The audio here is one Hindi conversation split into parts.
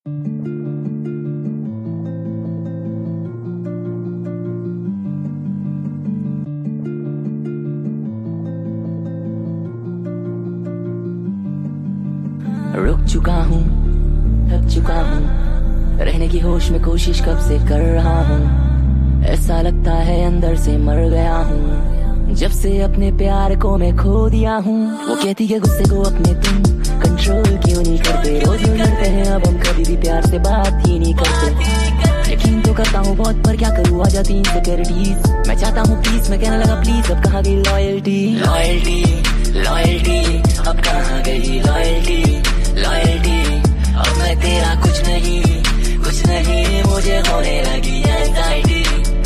रुक चुका हूँ, थक चुका हूँ, रहने की होश में कोशिश कब से कर रहा हूँ। ऐसा लगता है अंदर से मर गया हूँ, जब से अपने प्यार को मैं खो दिया हूँ। वो कहती है गुस्से को अपने तुम कंट्रोल क्यों नहीं करते, रोज यूं लड़ते हैं अब हम कभी भी प्यार से बात ही नहीं करते। यकीन तो करता हूँ बहुत पर क्या करूँ, आ जाती इनसिक्योरिटीज। मैं चाहता हूँ प्लीज, मैं कहने लगा प्लीज, अब कहाँ गई लॉयल्टी। लॉयल्टी लॉयल्टी अब कहाँ गई लॉयल्टी। लॉयल्टी अब मैं तेरा कुछ नहीं, मुझे होने लगी एंजाइटी।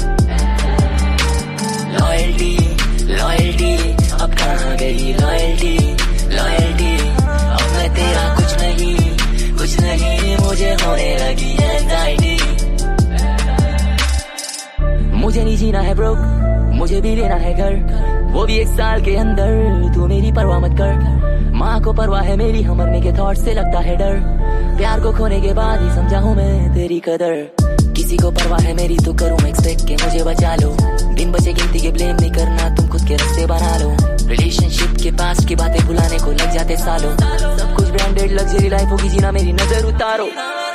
लॉयल्टी लॉयल्टी अब कहाँ गई लॉयल्टी। लॉयल्टी अब मैं तेरा कुछ नहीं, मुझे होने लगी एंजाइटी। मुझे नहीं जीना है ब्रोक, मुझे भी लेना है घर, वो भी 1 साल के अंदर। तू मेरी परवाह मत कर, माँ को परवाह है मेरी, हम मरने के थॉट से लगता है डर। प्यार को खोने के बाद ही समझा हूँ मैं तेरी कदर। किसी को परवाह है मेरी तो करूँ एक्सपेक्ट के मुझे बचा लो। दिन बचे गिनती के ब्लेम नहीं करना, तुम खुद के रास्ते बना लो। रिलेशनशिप के पास्ट की बातें भुलाने को लग जाते सालों। सब कुछ ब्रांडेड लग्जरी लाइफ होगी जीना, मेरी नजर उतारो।